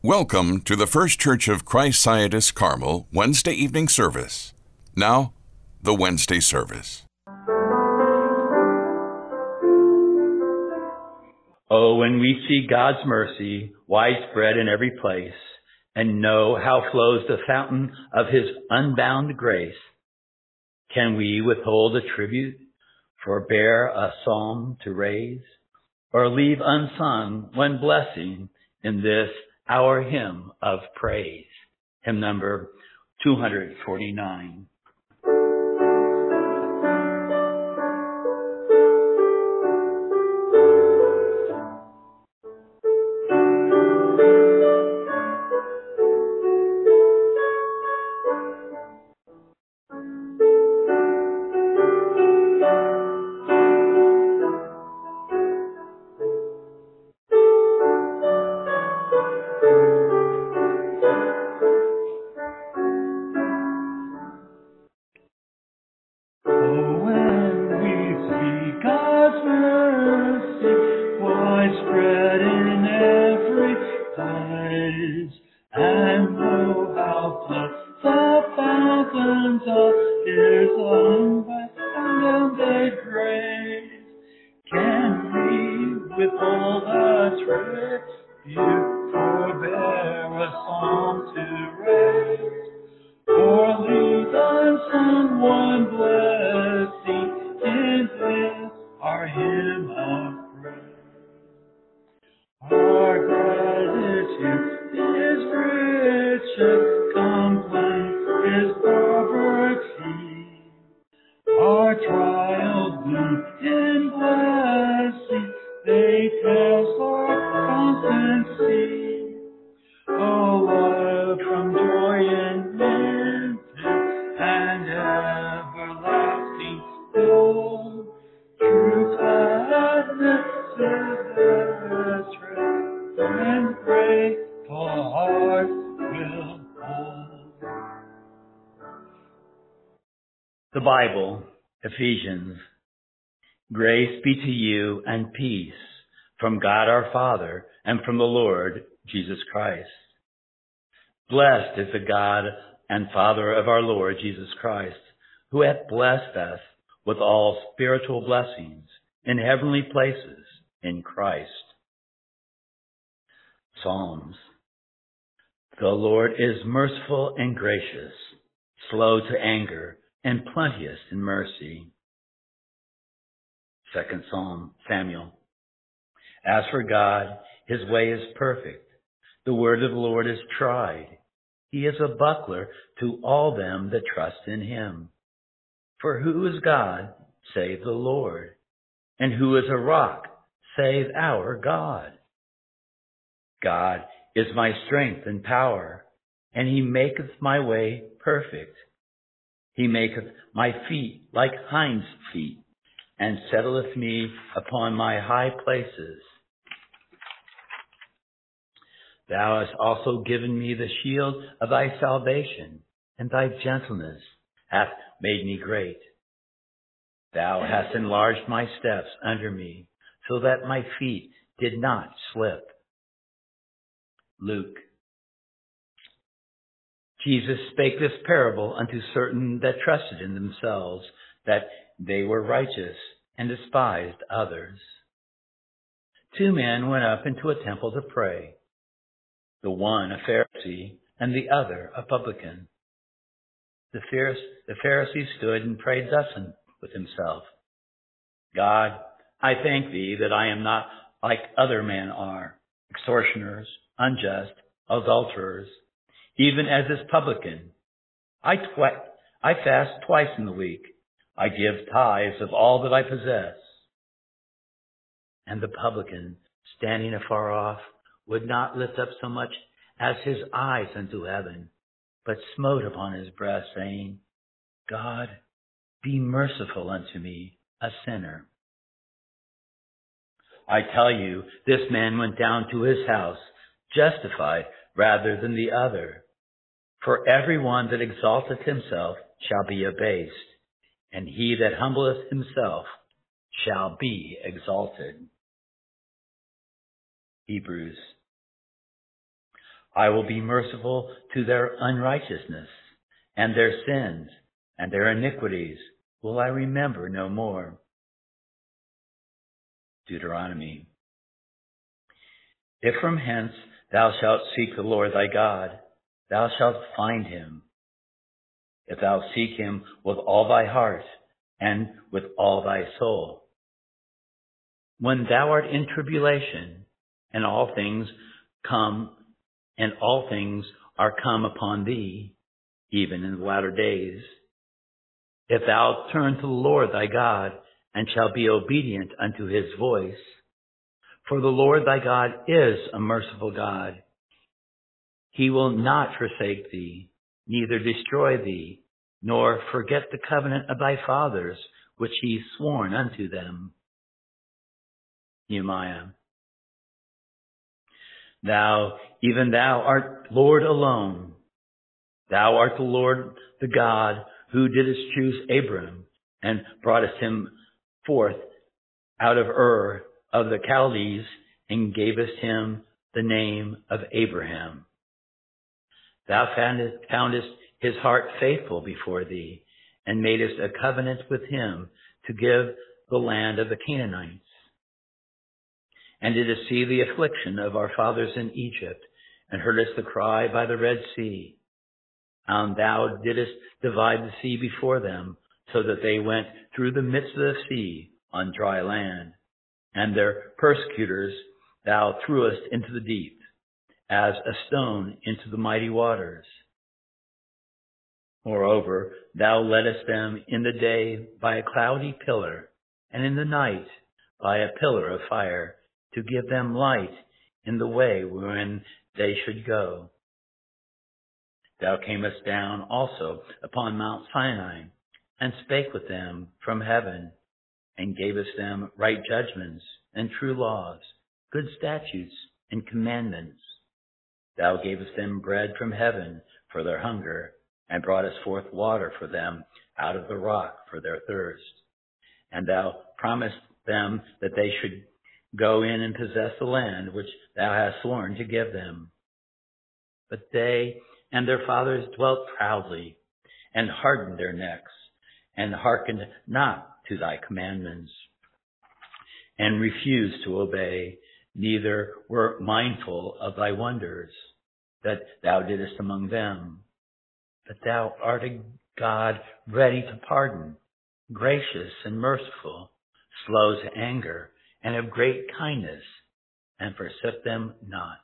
Welcome to the First Church of Christ Scientist Carmel Wednesday evening service. Now, the Wednesday service. Oh, when we see God's mercy widespread in every place, and know how flows the fountain of His unbound grace, can we withhold a tribute, forbear a psalm to raise, or leave unsung one blessing in this our hymn of praise? Hymn number 249. The Bible, Ephesians. Grace be to you and peace from God our Father and from the Lord Jesus Christ. Blessed is the God and Father of our Lord Jesus Christ, who hath blessed us with all spiritual blessings in heavenly places in Christ. Psalms. The Lord is merciful and gracious, slow to anger, and plenteous in mercy. 2nd Psalm, Samuel. As for God, His way is perfect. The word of the Lord is tried. He is a buckler to all them that trust in Him. For who is God, save the Lord? And who is a rock, save our God? God is my strength and power, and He maketh my way perfect. He maketh my feet like hinds' feet, and settleth me upon my high places. Thou hast also given me the shield of thy salvation, and thy gentleness hath made me great. Thou hast enlarged my steps under me, so that my feet did not slip. Luke. Jesus spake this parable unto certain that trusted in themselves that they were righteous, and despised others. 2 men went up into a temple to pray, the one a Pharisee, and the other a publican. The Pharisee stood and prayed thus with himself: God, I thank thee that I am not like other men are, extortioners, unjust, adulterers, even as this publican. I fast twice in the week. I give tithes of all that I possess. And the publican, standing afar off, would not lift up so much as his eyes unto heaven, but smote upon his breast, saying, God, be merciful unto me, a sinner. I tell you, this man went down to his house justified rather than the other. For every one that exalteth himself shall be abased, and he that humbleth himself shall be exalted. Hebrews. I will be merciful to their unrighteousness, and their sins and their iniquities will I remember no more. Deuteronomy. If from hence thou shalt seek the Lord thy God, thou shalt find him. If thou seek him with all thy heart and with all thy soul. When thou art in tribulation, and all things are come upon thee, even in the latter days, if thou turn to the Lord thy God, and shalt be obedient unto his voice, for the Lord thy God is a merciful God. He will not forsake thee, neither destroy thee, nor forget the covenant of thy fathers, which he sworn unto them. Nehemiah. Thou, even thou art Lord alone. Thou art the Lord, the God, who didst choose Abram, and broughtest him forth out of Ur of the Chaldees, and gavest him the name of Abraham. Thou foundest his heart faithful before thee, and madest a covenant with him to give the land of the Canaanites. And didst see the affliction of our fathers in Egypt, and heardest the cry by the Red Sea. And thou didst divide the sea before them, so that they went through the midst of the sea on dry land. And their persecutors thou threwest into the deep, as a stone into the mighty waters. Moreover, thou leddest them in the day by a cloudy pillar, and in the night by a pillar of fire, to give them light in the way wherein they should go. Thou camest down also upon Mount Sinai, and spake with them from heaven, and gavest them right judgments and true laws, good statutes and commandments. Thou gavest them bread from heaven for their hunger, and broughtest forth water for them out of the rock for their thirst. And thou promised them that they should go in and possess the land which thou hast sworn to give them. But they and their fathers dwelt proudly, and hardened their necks, and hearkened not to thy commandments, and refused to obey, neither were mindful of thy wonders that thou didst among them. But thou art a God ready to pardon, gracious and merciful, slow to anger, and of great kindness, and forsook them not.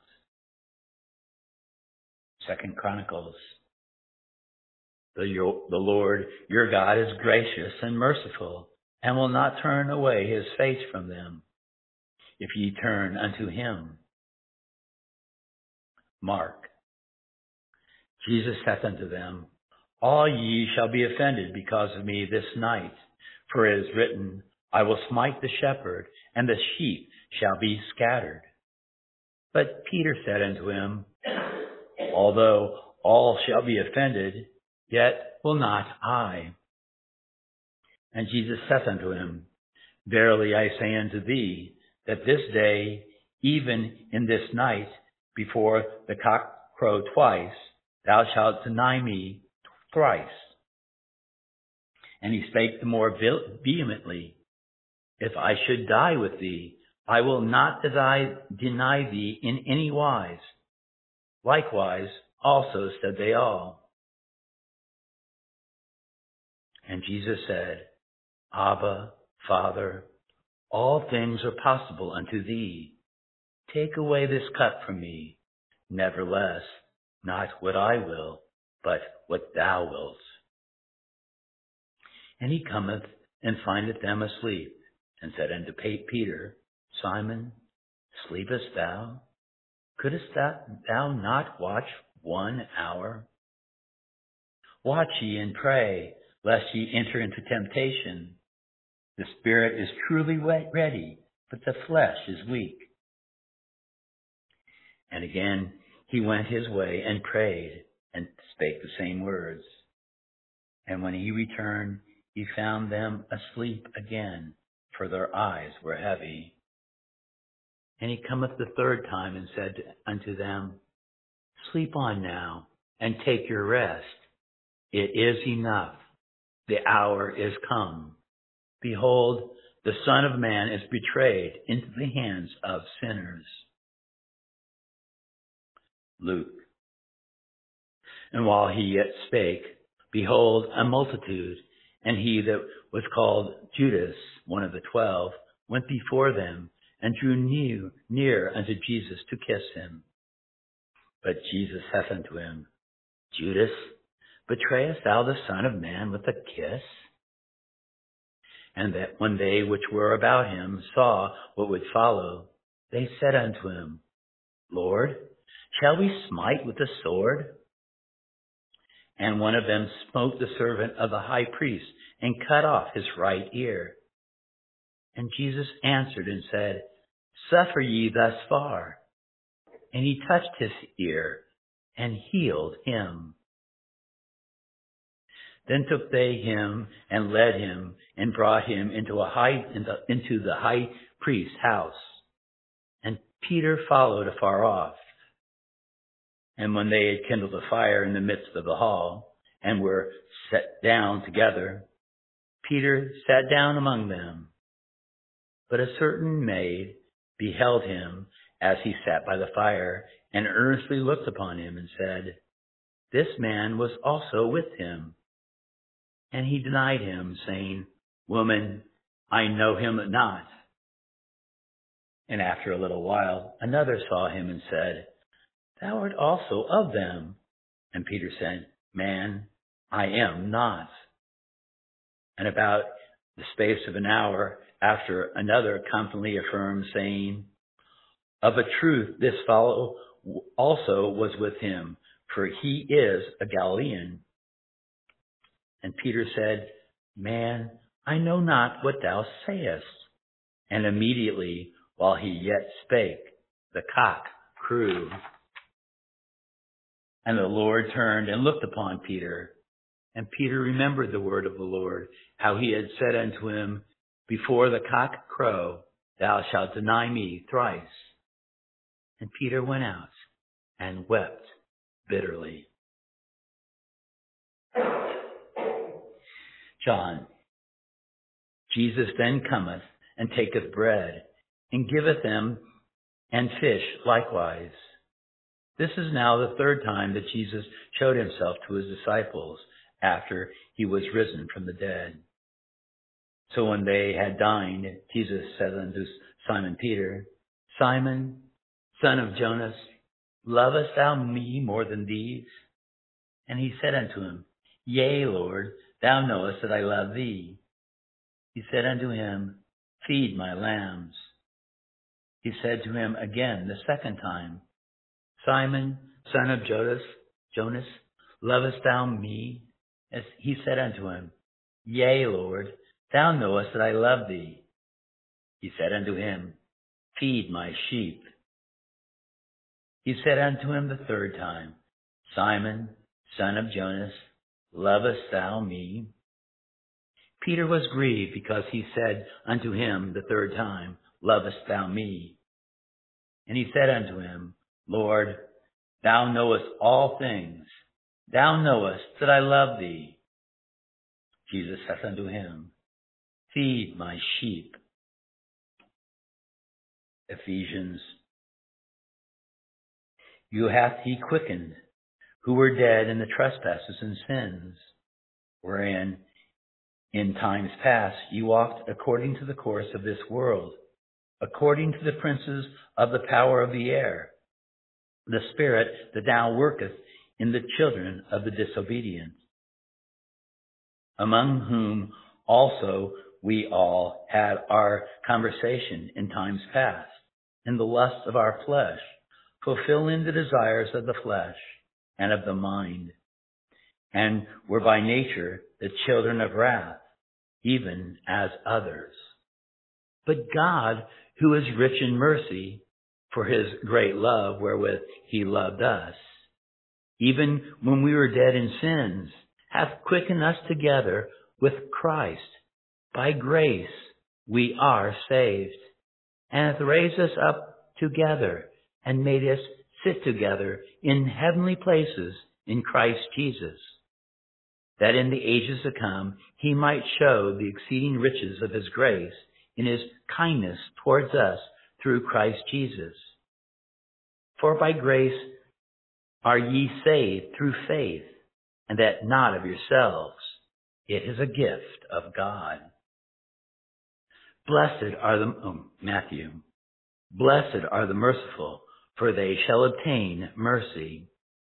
2 Chronicles. The Lord your God is gracious and merciful, and will not turn away his face from them, if ye turn unto him. Mark. Jesus saith unto them, All ye shall be offended because of me this night, for it is written, I will smite the shepherd, and the sheep shall be scattered. But Peter said unto him, Although all shall be offended, yet will not I. And Jesus saith unto him, Verily I say unto thee, that this day, even in this night, before the cock crow twice, thou shalt deny me thrice. And he spake the more vehemently, If I should die with thee, I will not deny thee in any wise. Likewise also said they all. And Jesus said, Abba, Father, all things are possible unto thee. Take away this cup from me. Nevertheless, not what I will, but what thou wilt. And he cometh and findeth them asleep, and said unto Peter, Simon, sleepest thou? Couldst thou not watch 1 hour? Watch ye and pray, lest ye enter into temptation. The spirit is truly ready, but the flesh is weak. And again he went his way and prayed, and spake the same words. And when he returned, he found them asleep again, for their eyes were heavy. And he cometh the third time, and said unto them, sleep on now and take your rest. It is enough. The hour is come. Behold, the Son of Man is betrayed into the hands of sinners. Luke. And while he yet spake, behold, a multitude, and he that was called Judas, one of the 12, went before them, and drew near unto Jesus to kiss him. But Jesus saith unto him, Judas, betrayest thou the Son of Man with a kiss? And that when they which were about him saw what would follow, they said unto him, Lord, shall we smite with the sword? And one of them smote the servant of the high priest, and cut off his right ear. And Jesus answered and said, Suffer ye thus far. And he touched his ear, and healed him. Then took they him, and led him, and brought him into the high priest's house. And Peter followed afar off. And when they had kindled a fire in the midst of the hall, and were set down together, Peter sat down among them. But a certain maid beheld him as he sat by the fire, and earnestly looked upon him, and said, This man was also with him. And he denied him, saying, Woman, I know him not. And after a little while, another saw him and said, Thou art also of them. And Peter said, Man, I am not. And about the space of an hour after, another confidently affirmed, saying, Of a truth this fellow also was with him, for he is a Galilean. And Peter said, Man, I know not what thou sayest. And immediately, while he yet spake, the cock crew. And the Lord turned and looked upon Peter. And Peter remembered the word of the Lord, how he had said unto him, Before the cock crow, thou shalt deny me thrice. And Peter went out and wept bitterly. John. Jesus then cometh and taketh bread, and giveth them, and fish likewise. This is now the third time that Jesus showed himself to his disciples after he was risen from the dead. So when they had dined, Jesus said unto Simon Peter, Simon, son of Jonas, lovest thou me more than these? And he said unto him, Yea, Lord, thou knowest that I love thee. He said unto him, Feed my lambs. He said to him again the second time, Simon, son of Jonas, lovest thou me? As he said unto him, Yea, Lord, thou knowest that I love thee. He said unto him, Feed my sheep. He said unto him the third time, Simon, son of Jonas, lovest thou me? Peter was grieved because he said unto him the third time, Lovest thou me? And he said unto him, Lord, thou knowest all things. Thou knowest that I love thee. Jesus saith unto him, Feed my sheep. Ephesians. You hath he quickened, who were dead in the trespasses and sins, wherein in times past you walked according to the course of this world, according to the princes of the power of the air, the spirit that now worketh in the children of the disobedient, among whom also we all had our conversation in times past, in the lusts of our flesh, fulfilling the desires of the flesh and of the mind, and were by nature the children of wrath, even as others. But God, who is rich in mercy, for his great love wherewith he loved us, even when we were dead in sins, hath quickened us together with Christ. By grace we are saved, and hath raised us up together, and made us sit together in heavenly places in Christ Jesus, that in the ages to come he might show the exceeding riches of his grace in his kindness towards us through Christ Jesus. For by grace are ye saved through faith, and that not of yourselves. It is a gift of God. Blessed are Blessed are the merciful, for they shall obtain mercy.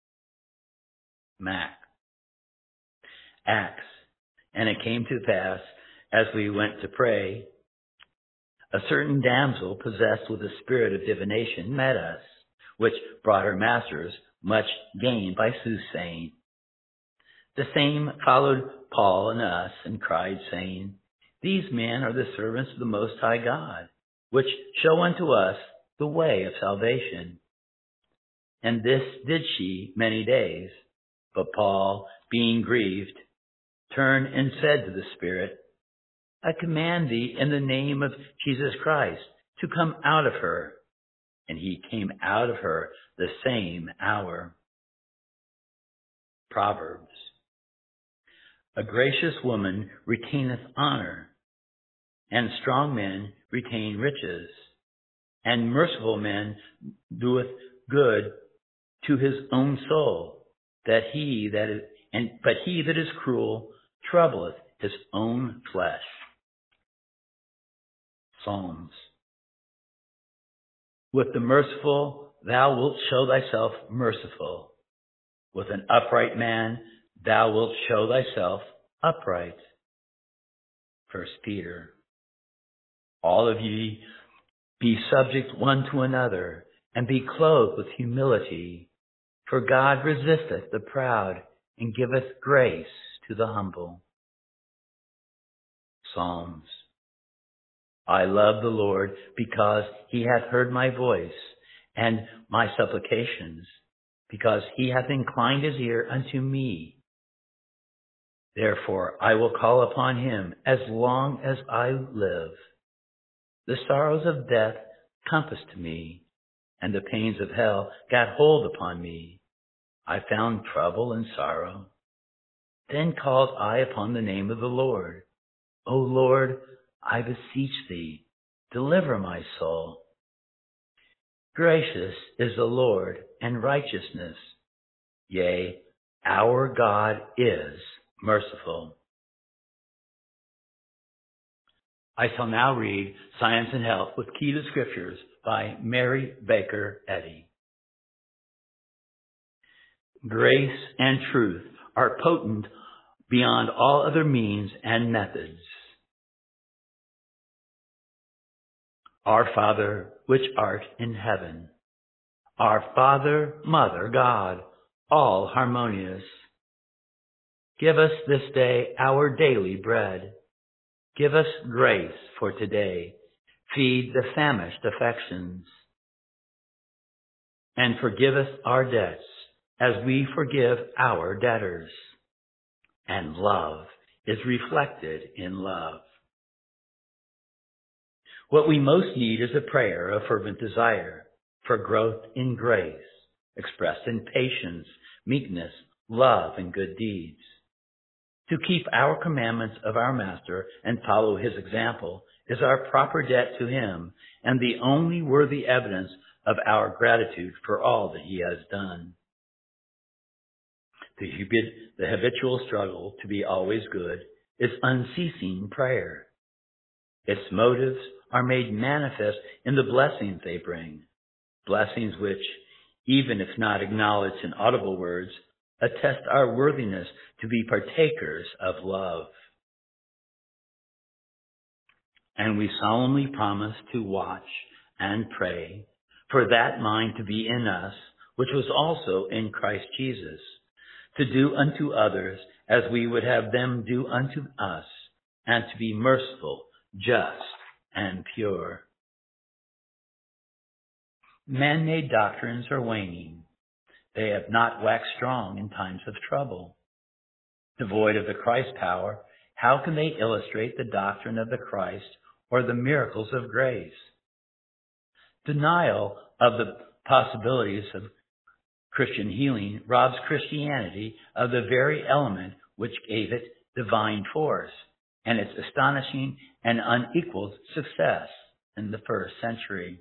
Acts. And it came to pass, as we went to pray, a certain damsel possessed with a spirit of divination met us, which brought her masters much gain by soothsaying. The same followed Paul and us, and cried, saying, These men are the servants of the Most High God, which show unto us the way of salvation. And this did she many days. But Paul, being grieved, turned and said to the Spirit, I command thee in the name of Jesus Christ to come out of her. And he came out of her the same hour. Proverbs. A gracious woman retaineth honor, and strong men retain riches, and merciful man doeth good to his own soul, but he that is cruel troubleth his own flesh. Psalms. With the merciful thou wilt show thyself merciful. With an upright man thou wilt show thyself upright. 1 Peter. All of ye be subject one to another, and be clothed with humility. For God resisteth the proud, and giveth grace to the humble. Psalms. I love the Lord, because he hath heard my voice, and my supplications, because he hath inclined his ear unto me. Therefore I will call upon him as long as I live. The sorrows of death compassed me, and the pains of hell got hold upon me. I found trouble and sorrow. Then called I upon the name of the Lord. O Lord, I beseech thee, deliver my soul. Gracious is the Lord, and righteousness. Yea, our God is merciful. I shall now read Science and Health with Key to Scriptures by Mary Baker Eddy. Grace and truth are potent beyond all other means and methods. Our Father, which art in heaven, our Father, Mother, God, all harmonious, give us this day our daily bread. Give us grace for today. Feed the famished affections. And forgive us our debts as we forgive our debtors. And love is reflected in love. What we most need is a prayer of fervent desire for growth in grace, expressed in patience, meekness, love, and good deeds. To keep our commandments of our Master and follow his example is our proper debt to him and the only worthy evidence of our gratitude for all that he has done. The habitual struggle to be always good is unceasing prayer. Its motives are made manifest in the blessings they bring, blessings which, even if not acknowledged in audible words, attest our worthiness to be partakers of love. And we solemnly promise to watch and pray for that mind to be in us, which was also in Christ Jesus, to do unto others as we would have them do unto us, and to be merciful, just, and pure. Man-made doctrines are waning. They have not waxed strong in times of trouble. Devoid of the Christ power, how can they illustrate the doctrine of the Christ or the miracles of grace? Denial of the possibilities of Christian healing robs Christianity of the very element which gave it divine force and its astonishing and unequaled success in the first century.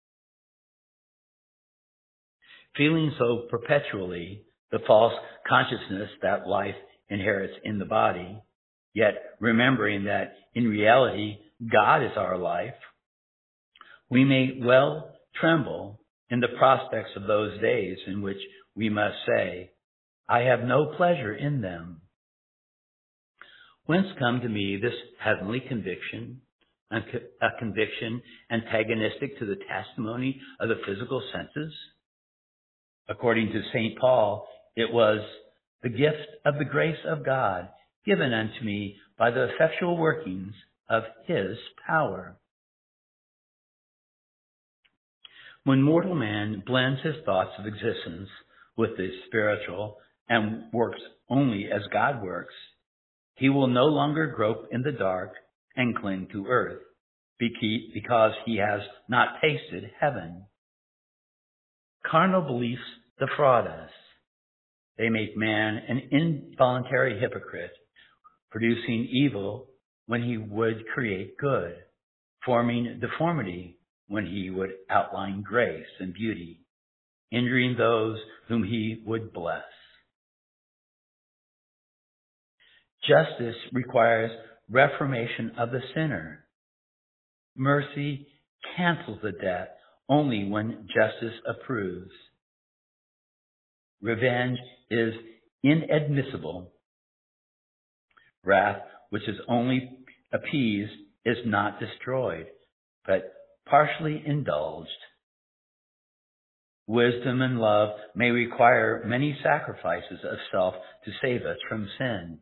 Feeling so perpetually the false consciousness that life inherits in the body, yet remembering that in reality God is our life, we may well tremble in the prospects of those days in which we must say, I have no pleasure in them. Whence come to me this heavenly conviction, a conviction antagonistic to the testimony of the physical senses? According to St. Paul, it was the gift of the grace of God given unto me by the effectual workings of his power. When mortal man blends his thoughts of existence with the spiritual and works only as God works, he will no longer grope in the dark and cling to earth, because he has not tasted heaven. Carnal beliefs defraud us. They make man an involuntary hypocrite, producing evil when he would create good, forming deformity when he would outline grace and beauty, injuring those whom he would bless. Justice requires reformation of the sinner. Mercy cancels the debt only when justice approves. Revenge is inadmissible. Wrath, which is only appeased, is not destroyed, but partially indulged. Wisdom and love may require many sacrifices of self to save us from sin.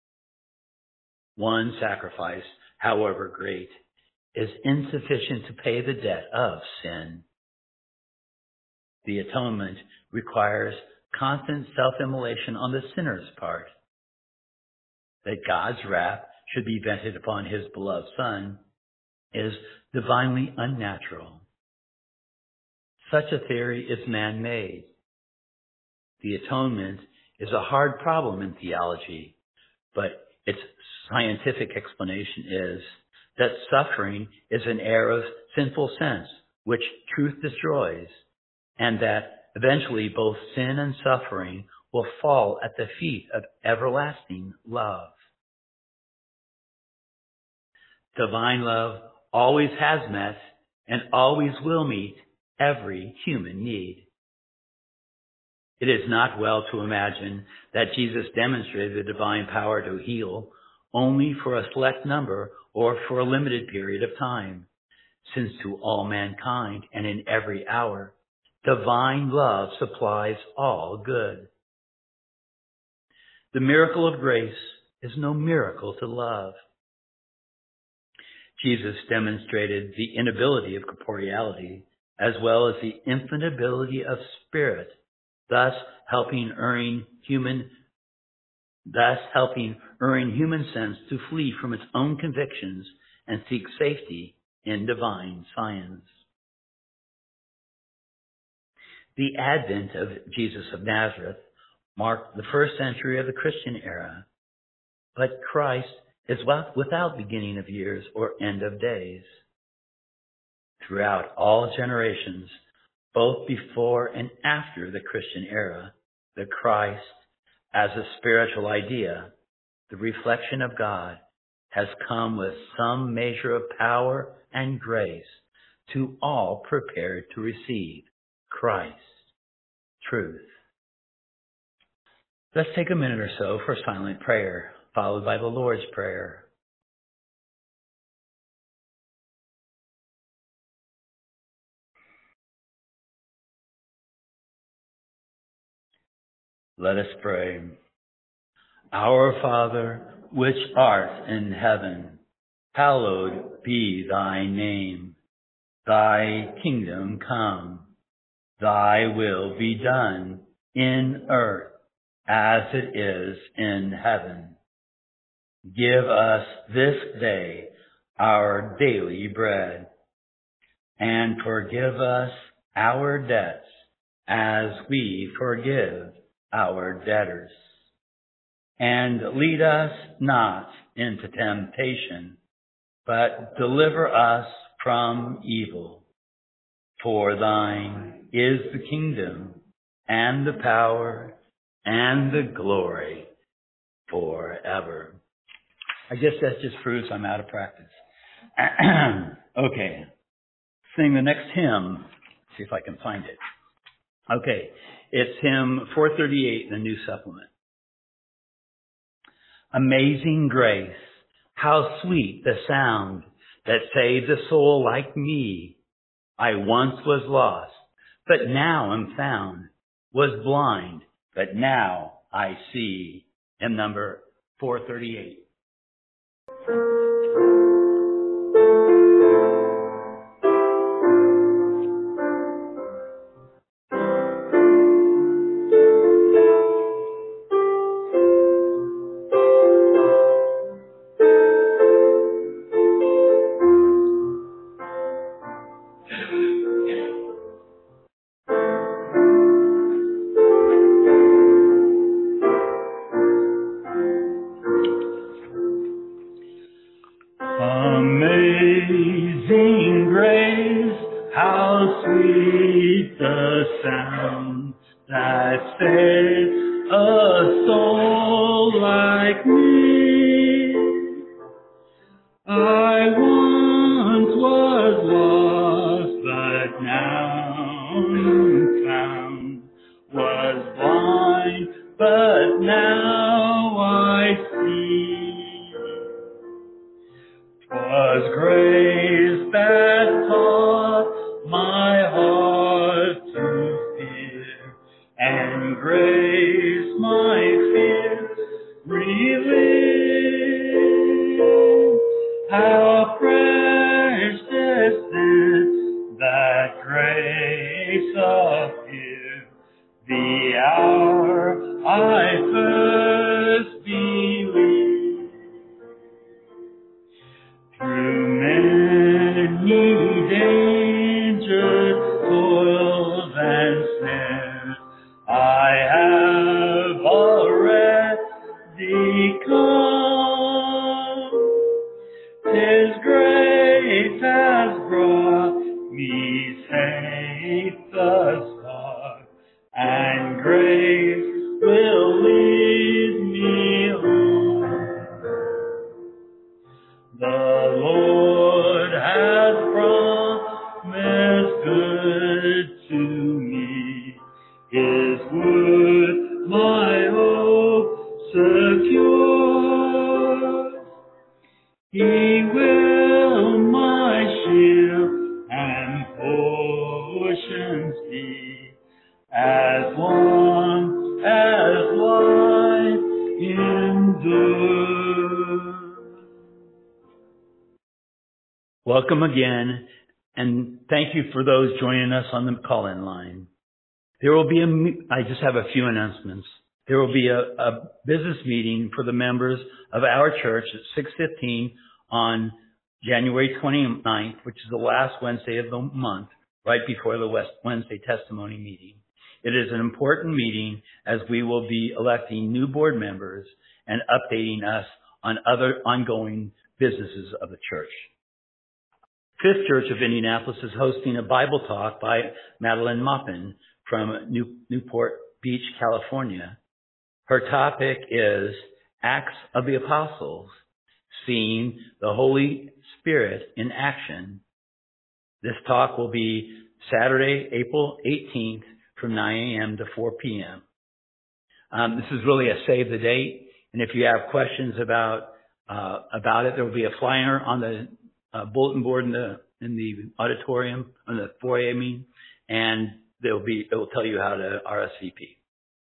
One sacrifice, however great, is insufficient to pay the debt of sin. The atonement requires constant self-immolation on the sinner's part. That God's wrath should be vented upon his beloved Son is divinely unnatural. Such a theory is man-made. The atonement is a hard problem in theology, but its scientific explanation is that suffering is an air of sinful sense which truth destroys, and that eventually both sin and suffering will fall at the feet of everlasting love. Divine love always has met and always will meet every human need. It is not well to imagine that Jesus demonstrated the divine power to heal only for a select number or for a limited period of time, since to all mankind and in every hour, divine love supplies all good. The miracle of grace is no miracle to love. Jesus demonstrated the inability of corporeality as well as the infinite ability of spirit, thus helping erring human sense to flee from its own convictions and seek safety in divine science. The advent of Jesus of Nazareth marked the first century of the Christian era, but Christ is without beginning of years or end of days. Throughout all generations, both before and after the Christian era, the Christ, as a spiritual idea, the reflection of God, has come with some measure of power and grace to all prepared to receive Christ, truth. Let's take a minute or so for silent prayer, followed by the Lord's Prayer. Let us pray. Our Father, which art in heaven, hallowed be thy name. Thy kingdom come. Thy will be done in earth as it is in heaven. Give us this day our daily bread, and forgive us our debts as we forgive our debtors. And lead us not into temptation, but deliver us from evil. For thine is the kingdom, and the power, and the glory, forever. I guess that just proves I'm out of practice. Okay. Sing the next hymn. See if I can find it. Okay. It's hymn 438 in the New Supplement. Amazing grace, how sweet the sound that saved a soul like me. I once was lost, but now am found. Was blind, but now I see. Hymn number 438. Amazing grace, how sweet the sound that saved a soul like me. I once was lost, but now found, was blind, but now I see. 'Twas grace that taught my heart to fear, and grace my fears relieved. How precious is that grace appeared, the hour I first believed. Through many dangers, toils, and snares, I have already come. 'Tis grace has brought me safe thus far, and grace will lead me home. The Lord has promised good to me, His word my hope secures. He will my shield and portion be, as long as life endures. Welcome again, and thank you for those joining us on the call-in line. There will be I just have a few announcements. There will be a business meeting for the members of our church at 6:15 on January 29th, which is the last Wednesday of the month, right before the Wednesday testimony meeting. It is an important meeting as we will be electing new board members and updating us on other ongoing businesses of the church. Fifth Church of Indianapolis is hosting a Bible talk by Madeline Maupin from Newport Beach, California. Her topic is Acts of the Apostles, Seeing the Holy Spirit in Action. This talk will be Saturday, April 18th from 9 a.m. to 4 p.m. This is really a save the date, and if you have questions about it, there will be a flyer on the bulletin board in the auditorium, on the foyer, and it will tell you how to RSVP.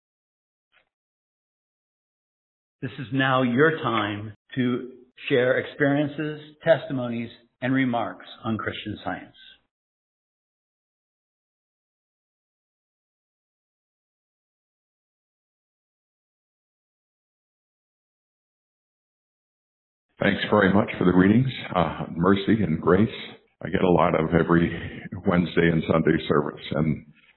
This is now your time to share experiences, testimonies, and remarks on Christian Science. Thanks very much for the readings. Mercy and grace. I get a lot of every Wednesday and Sunday service, and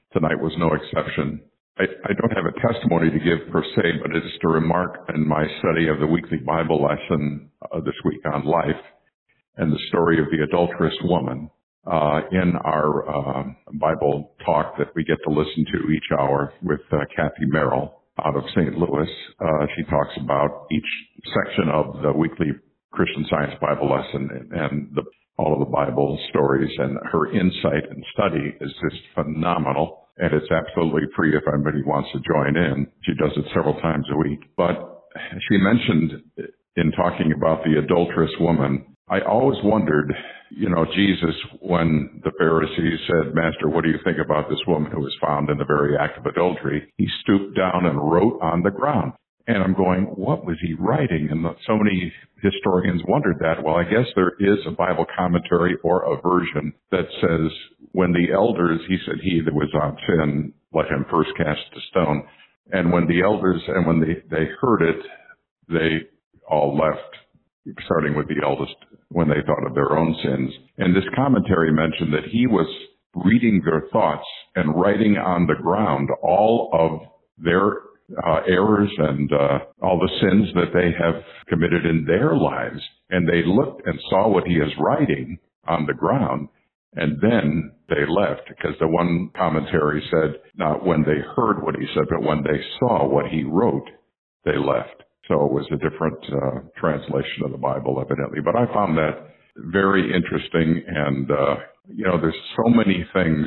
tonight was no exception. I don't have a testimony to give per se, but it's just a remark in my study of the weekly Bible lesson this week on life and the story of the adulterous woman. In our Bible talk that we get to listen to each hour with Kathy Merrill out of St. Louis, she talks about each section of the weekly Christian Science Bible lesson and all of the Bible stories, and her insight and study is just phenomenal, and it's absolutely free if anybody wants to join in. She does it several times a week. But she mentioned in talking about the adulterous woman, I always wondered, Jesus, when the Pharisees said, Master, what do you think about this woman who was found in the very act of adultery? He stooped down and wrote on the ground. And I'm going, what was he writing? And so many historians wondered that. Well, I guess there is a Bible commentary or a version that says when the elders, he said, he that was on sin, let him first cast a stone. And when the elders, and when they heard it, they all left, starting with the eldest, when they thought of their own sins. And this commentary mentioned that he was reading their thoughts and writing on the ground all of their errors and all the sins that they have committed in their lives. And they looked and saw what he is writing on the ground, and then they left, because the one commentary said, not when they heard what he said, but when they saw what he wrote, they left. So it was a different translation of the Bible, evidently. But I found that very interesting. And, there's so many things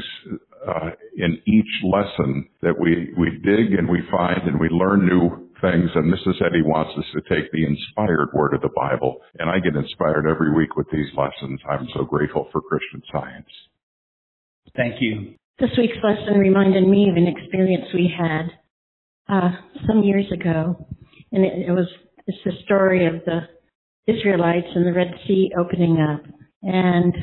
in each lesson that we dig and we find and we learn new things. And Mrs. Eddy wants us to take the inspired word of the Bible. And I get inspired every week with these lessons. I'm so grateful for Christian Science. Thank you. This week's lesson reminded me of an experience we had some years ago. And it's the story of the Israelites and the Red Sea opening up. And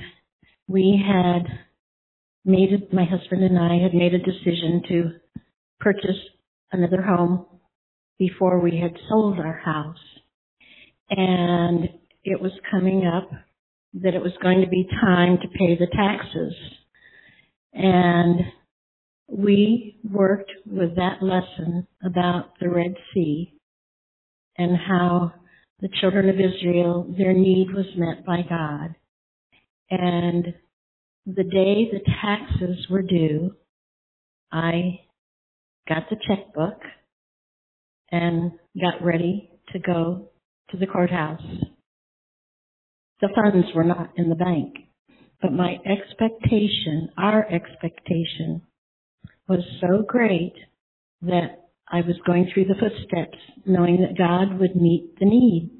my husband and I had made a decision to purchase another home before we had sold our house. And it was coming up that it was going to be time to pay the taxes. And we worked with that lesson about the Red Sea and how the children of Israel, their need was met by God. And the day the taxes were due, I got the checkbook and got ready to go to the courthouse. The funds were not in the bank, but my expectation, our expectation, was so great that I was going through the footsteps, knowing that God would meet the need.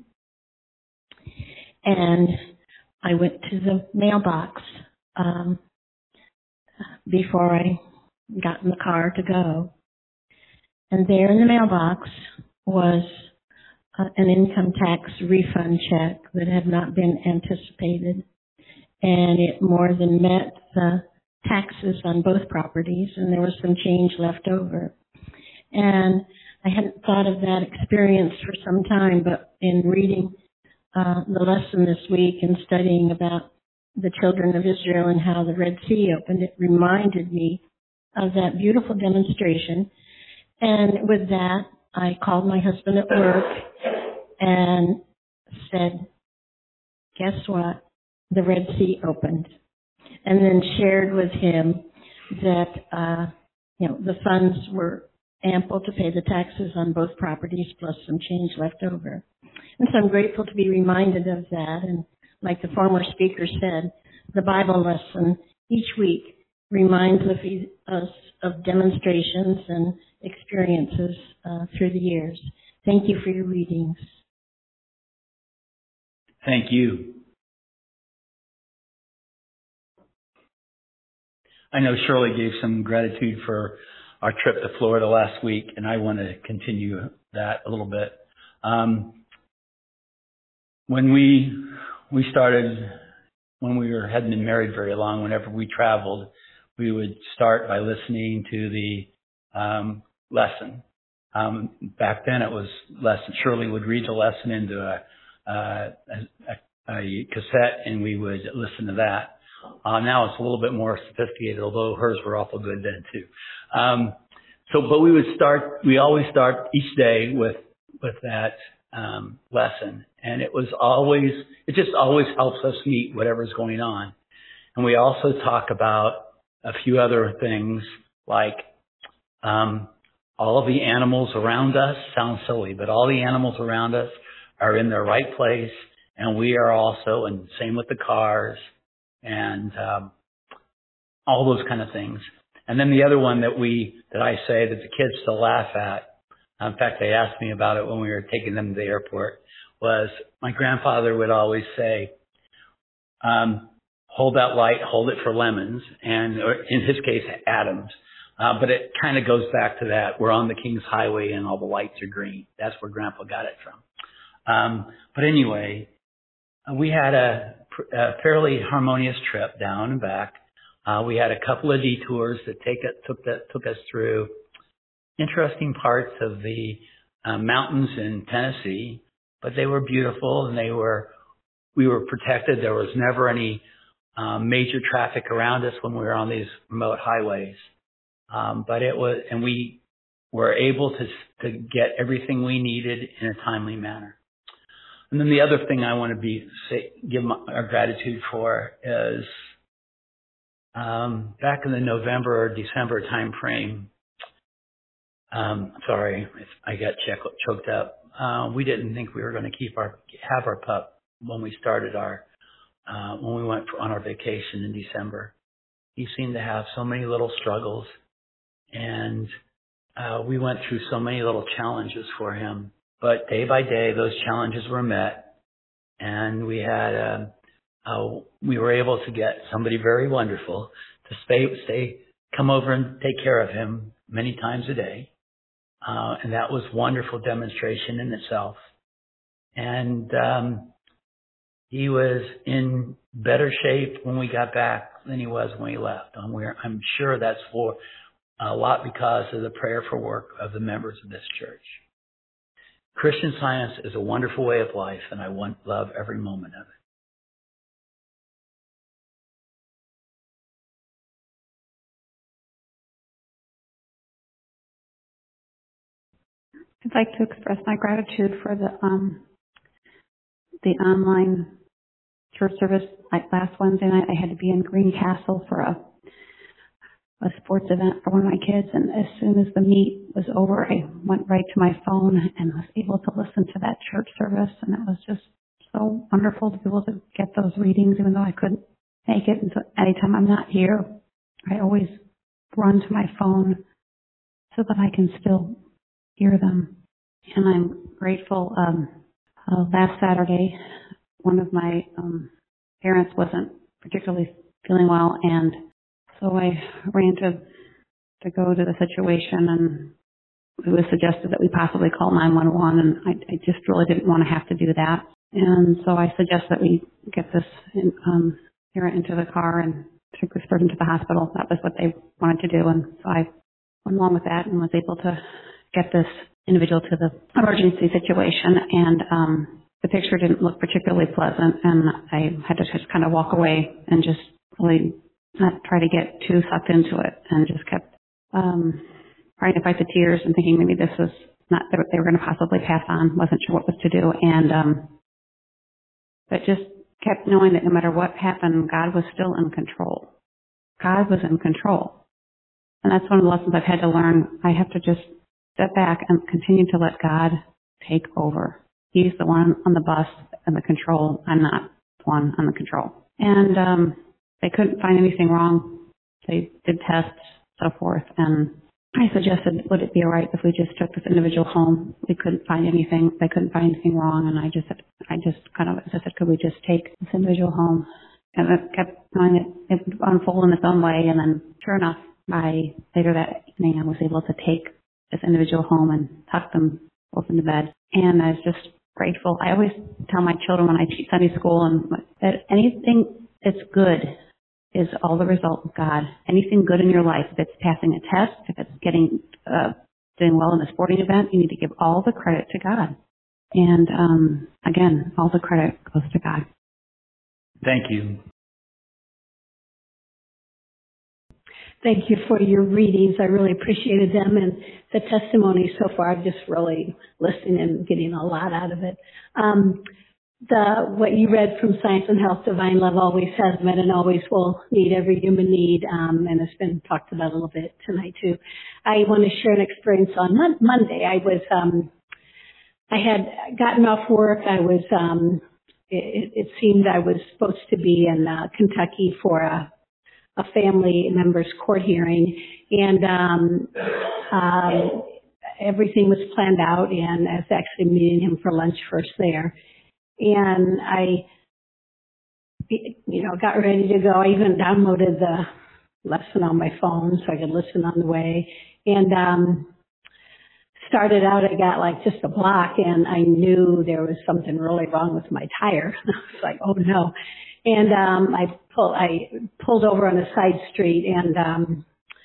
And I went to the mailbox before I got in the car to go. And there in the mailbox was an income tax refund check that had not been anticipated. And it more than met the taxes on both properties, and there was some change left over. And I hadn't thought of that experience for some time, but in reading the lesson this week and studying about the children of Israel and how the Red Sea opened, it reminded me of that beautiful demonstration. And with that, I called my husband at work and said, guess what? The Red Sea opened. And then shared with him that, the funds were ample to pay the taxes on both properties plus some change left over. And so I'm grateful to be reminded of that. And like the former speaker said, the Bible lesson each week reminds us of demonstrations and experiences through the years. Thank you for your readings. Thank you. I know Shirley gave some gratitude for our trip to Florida last week, and I want to continue that a little bit. When we hadn't been married very long, whenever we traveled, we would start by listening to the lesson. Back then it was lesson. Shirley would read the lesson into a cassette, and we would listen to that. Now it's a little bit more sophisticated, although hers were awful good then too. But we always start each day with that lesson, and it just always helps us meet whatever's going on. And we also talk about a few other things like all of the animals around us. Sounds silly, but all the animals around us are in their right place, and we are also, and same with the cars, and all those kind of things. And then the other one that I say that the kids still laugh at, in fact, they asked me about it when we were taking them to the airport, was my grandfather would always say, hold that light, hold it for lemons, and or in his case, Adams. But it kind of goes back to that. We're on the King's Highway and all the lights are green. That's where Grandpa got it from. But anyway, we had a fairly harmonious trip down and back. We had a couple of detours that took us through interesting parts of the mountains in Tennessee, but they were beautiful and we were protected. There was never any major traffic around us when we were on these remote highways. And we were able to get everything we needed in a timely manner. And then the other thing I want to give our gratitude for is back in the November or December time frame. Sorry, I got choked up. We didn't think we were going to have our pup when we started when we went on our vacation in December. He seemed to have so many little struggles, and we went through so many little challenges for him. But day by day, those challenges were met, and we were able to get somebody very wonderful to come over and take care of him many times a day. And that was wonderful demonstration in itself. And he was in better shape when we got back than he was when he left. I'm sure that's for a lot because of the prayerful work of the members of this church. Christian Science is a wonderful way of life, and I love every moment of it. I'd like to express my gratitude for the online church service. Like last Wednesday night, I had to be in Greencastle for a sports event for one of my kids, and as soon as the meet was over, I went right to my phone and was able to listen to that church service, and it was just so wonderful to be able to get those readings, even though I couldn't make it. And so anytime I'm not here, I always run to my phone so that I can still hear them. And I'm grateful. Last Saturday, one of my parents wasn't particularly feeling well, and so I ran to go to the situation, and it was suggested that we possibly call 911, and I just really didn't want to have to do that. And so I suggest that we get this parent into the car and take this person to the hospital. That was what they wanted to do, and so I went along with that and was able to get this individual to the emergency situation. And the picture didn't look particularly pleasant, and I had to just kind of walk away and just really not try to get too sucked into it, and just kept trying to fight the tears and thinking maybe this was not that they were going to possibly pass on. Wasn't sure what was to do, and but just kept knowing that no matter what happened, God was still in control. God was in control, and that's one of the lessons I've had to learn. I have to just step back and continue to let God take over. He's the one on the bus and the control. I'm not the one on the control. And they couldn't find anything wrong. They did tests, so forth, and I suggested, would it be all right if we just took this individual home? We couldn't find anything. They couldn't find anything wrong, and I just said, could we just take this individual home? And I kept knowing that it would unfold in its own way, and then sure enough, by later that evening, I was able to take this individual home and tuck them both into bed. And I was just grateful. I always tell my children when I teach Sunday school that anything that's good is all the result of God. Anything good in your life, if it's passing a test, if it's doing well in a sporting event, you need to give all the credit to God. And again, all the credit goes to God. Thank you. Thank you for your readings. I really appreciated them, and the testimonies so far. I'm just really listening and getting a lot out of it. What you read from Science and Health, divine love always has met and always will meet every human need, and it's been talked about a little bit tonight too. I want to share an experience on Monday. I had gotten off work. It seemed I was supposed to be in Kentucky for a family member's court hearing, and everything was planned out, and I was actually meeting him for lunch first there. And I, got ready to go. I even downloaded the lesson on my phone so I could listen on the way. And started out, I got like just a block, and I knew there was something really wrong with my tire. I was like, oh no. And I pulled over on a side street and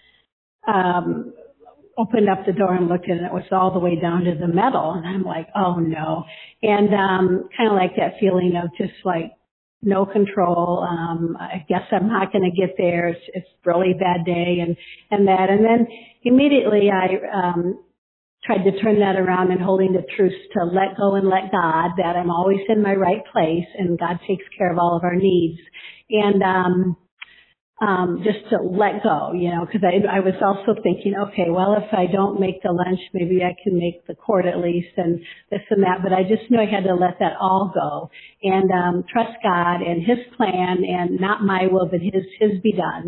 opened up the door and looked, and it was all the way down to the metal. And I'm like, oh no. And kind of like that feeling of just like no control. I guess I'm not going to get there. It's really a bad day and that. And then immediately I tried to turn that around and holding the truth to let go and let God, that I'm always in my right place and God takes care of all of our needs. And just to let go, because I was also thinking, okay, well, if I don't make the lunch, maybe I can make the court at least and this and that. But I just knew I had to let that all go and trust God and His plan, and not my will, but His be done.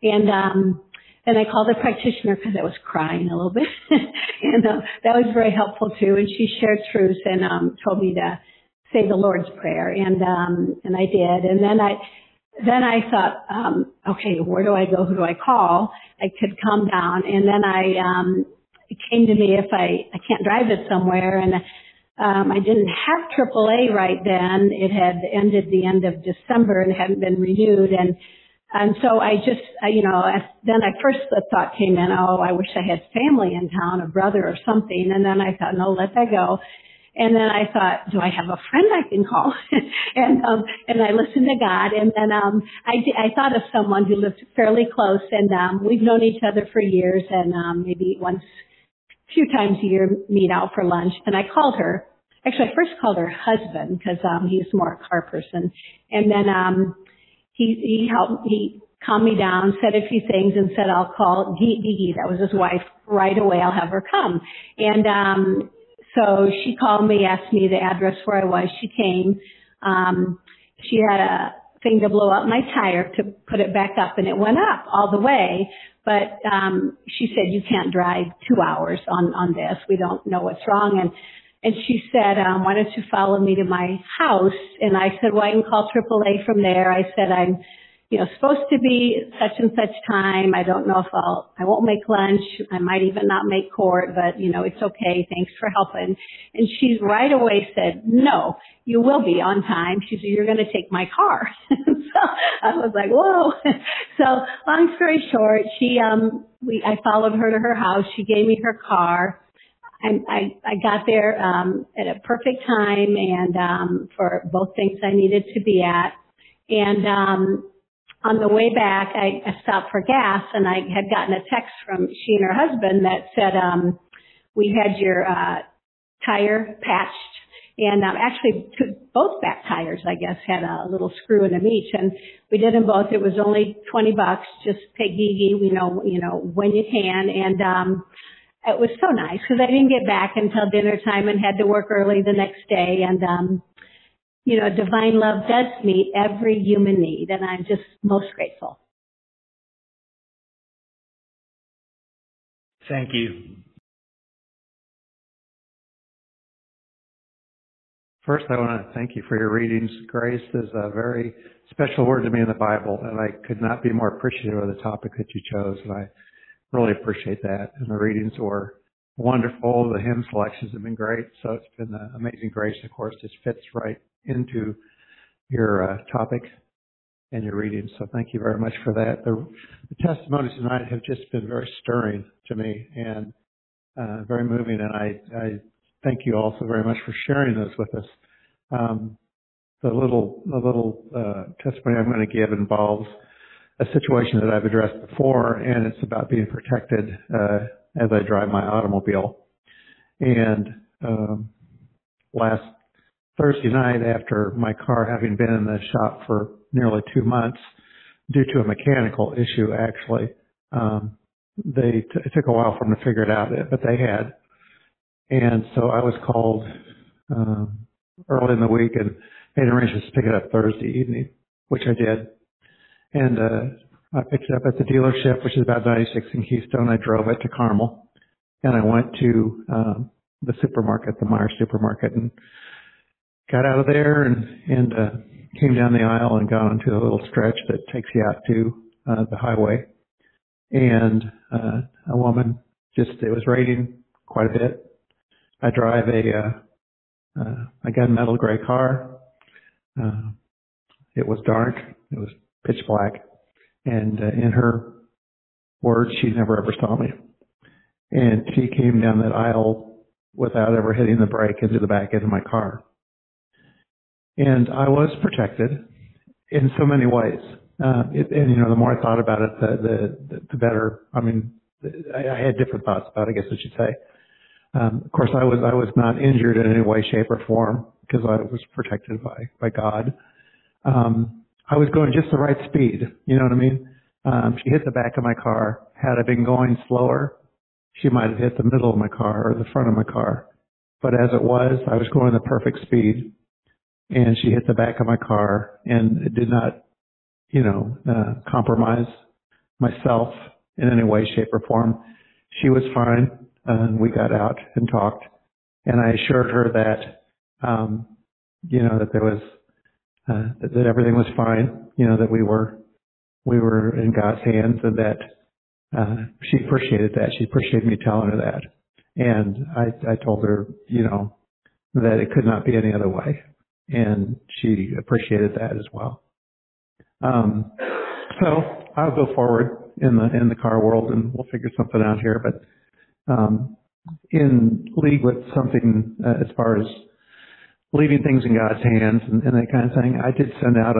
And I called a practitioner because I was crying a little bit, and that was very helpful too. And she shared truths and told me to say the Lord's Prayer, and I did. And then I thought, okay, where do I go? Who do I call? I could calm down. And then it came to me, if I can't drive it somewhere, and I didn't have AAA right then. It had ended the end of December and hadn't been renewed. And so I just, then first the thought came in, oh, I wish I had family in town, a brother or something. And then I thought, no, let that go. And then I thought, do I have a friend I can call? and I listened to God. And then I thought of someone who lived fairly close, and we've known each other for years, and maybe a few times a year meet out for lunch. And I called her. Actually, I first called her husband because he's more a car person. And then he helped. He calmed me down, said a few things, and said, I'll call Gigi. That was his wife. Right away, I'll have her come. And so she called me, asked me the address where I was. She came. She had a thing to blow up my tire to put it back up, and it went up all the way. But she said, you can't drive 2 hours on this. We don't know what's wrong. And she said, why don't you follow me to my house? And I said, well, I can call AAA from there. I said, I'm supposed to be such and such time. I don't know if I won't make lunch. I might even not make court, but it's okay. Thanks for helping. And she right away said, no, you will be on time. She said, you're going to take my car. So I was like, whoa. So long story short, I followed her to her house. She gave me her car. I got there, at a perfect time and, for both things I needed to be at. And, on the way back, I stopped for gas, and I had gotten a text from she and her husband that said, we had your tire patched. And actually, both back tires, I guess, had a little screw in them each. And we did them both. It was only $20. Just pay Gigi, when you can. And it was so nice because I didn't get back until dinner time and had to work early the next day. And divine love does meet every human need, and I'm just most grateful. Thank you. First, I want to thank you for your readings. Grace is a very special word to me in the Bible, and I could not be more appreciative of the topic that you chose, and I really appreciate that. And the readings were wonderful. The hymn selections have been great, so it's been amazing. Grace, of course, just fits right into your topic and your reading. So thank you very much for that. The testimonies tonight have just been very stirring to me and very moving. And I thank you also very much for sharing those with us. The little testimony I'm going to give involves a situation that I've addressed before, and it's about being protected as I drive my automobile. And last Thursday night, after my car having been in the shop for nearly 2 months, due to a mechanical issue, actually, it took a while for them to figure it out, but they had. And so I was called early in the week and made arrangements to pick it up Thursday evening, which I did. And I picked it up at the dealership, which is about 96 in Keystone. I drove it to Carmel, and I went to the supermarket, the Meijer supermarket, and got out of there and came down the aisle and got onto a little stretch that takes you out to the highway. And a woman, it was raining quite a bit. I drive a gunmetal gray car. It was dark. It was pitch black. And in her words, she never ever saw me. And she came down that aisle without ever hitting the brake into the back end of my car. And I was protected in so many ways. The more I thought about it, the better. I mean, I had different thoughts about it, I guess I should say. Of course, I was not injured in any way, shape, or form because I was protected by God. I was going just the right speed. You know what I mean? She hit the back of my car. Had I been going slower, she might have hit the middle of my car or the front of my car. But as it was, I was going the perfect speed, and she hit the back of my car, and it did not, compromise myself in any way, shape, or form. She was fine. We got out and talked, and I assured her that, that there was, that everything was fine. That we were in God's hands, and that she appreciated that. She appreciated me telling her that, and I told her, that it could not be any other way, and she appreciated that as well. So I'll go forward in the car world, and we'll figure something out here. But in league with something as far as leaving things in God's hands and that kind of thing, I did send out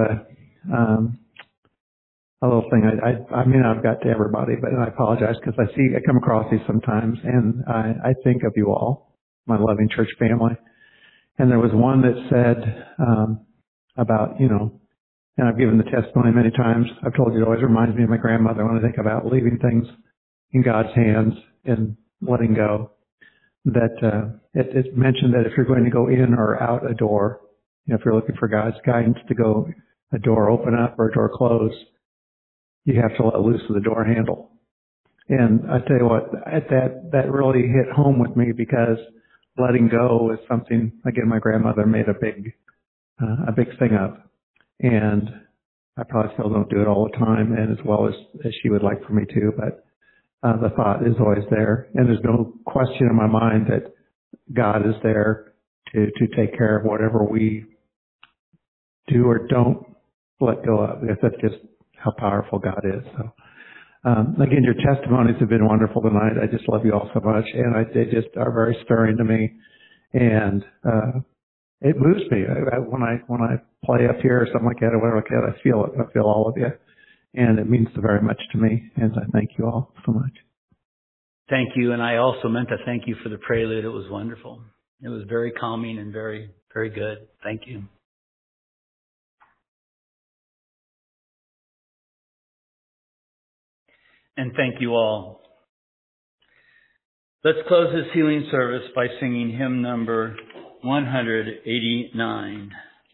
a little thing. I may not have got to everybody, but I apologize because I come across these sometimes, and I think of you all, my loving church family. And there was one that said about, and I've given the testimony many times. I've told you it always reminds me of my grandmother when I think about leaving things in God's hands and letting go. That it mentioned that if you're going to go in or out a door, if you're looking for God's guidance to go a door open up or a door close, you have to let loose of the door handle. And I tell you what, that really hit home with me because letting go is something, again, my grandmother made a big thing of. And I probably still don't do it all the time and as well as she would like for me to, but the thought is always there. And there's no question in my mind that God is there to take care of whatever we do or don't let go of, because that's just how powerful God is. So, again, your testimonies have been wonderful tonight. I just love you all so much, and they just are very stirring to me, and it moves me when I play up here or something like that or whatever like that. I feel it. I feel all of you, and it means very much to me. And I thank you all so much. Thank you, and I also meant to thank you for the prelude. It was wonderful. It was very calming and very, very good. Thank you. And thank you all. Let's close this healing service by singing hymn number 189.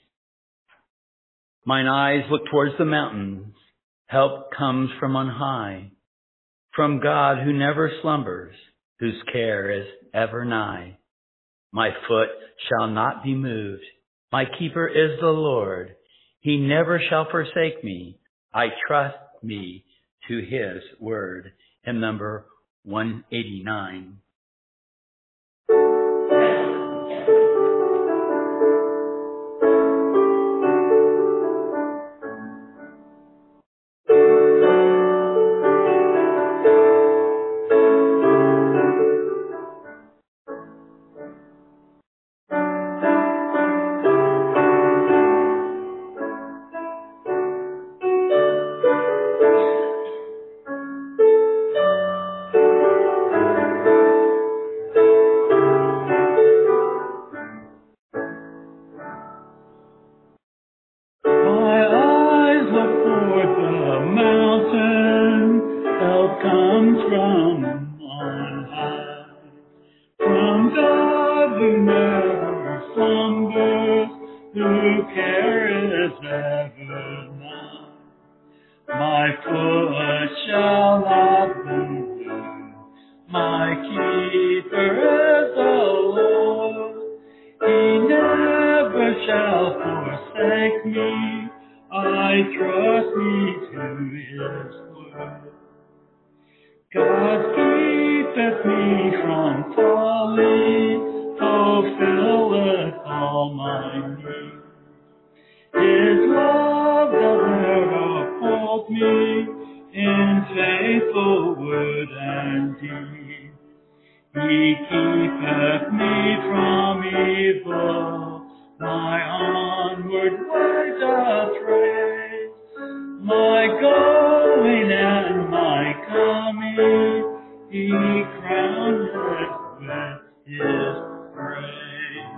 Mine eyes look towards the mountains. Help comes from on high, from God who never slumbers, whose care is ever nigh. My foot shall not be moved. My keeper is the Lord. He never shall forsake me. I trust me to his word. Hymn number 189. who never slumbers, who careth ever nigh. My foot shall not be moved, my keeper is the Lord. He never shall forsake me, I trust me to His word. God keepeth me from falling, fulfilleth all my needs. His love doth ever uphold me in faithful word and deed. He keepeth me from evil, my onward way doth raise. My going and my coming, He crowneth with His praise.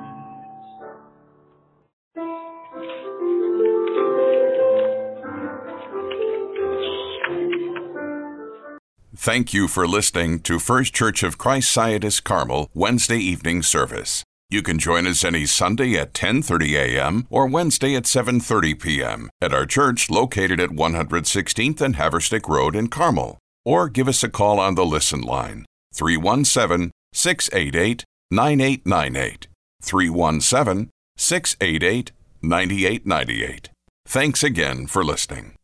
Thank you for listening to First Church of Christ Scientist Carmel Wednesday evening service. You can join us any Sunday at 10:30 a.m. or Wednesday at 7:30 p.m. at our church located at 116th and Haverstick Road in Carmel. Or give us a call on the Listen line, 317-688-9898, 317-688-9898. Thanks again for listening.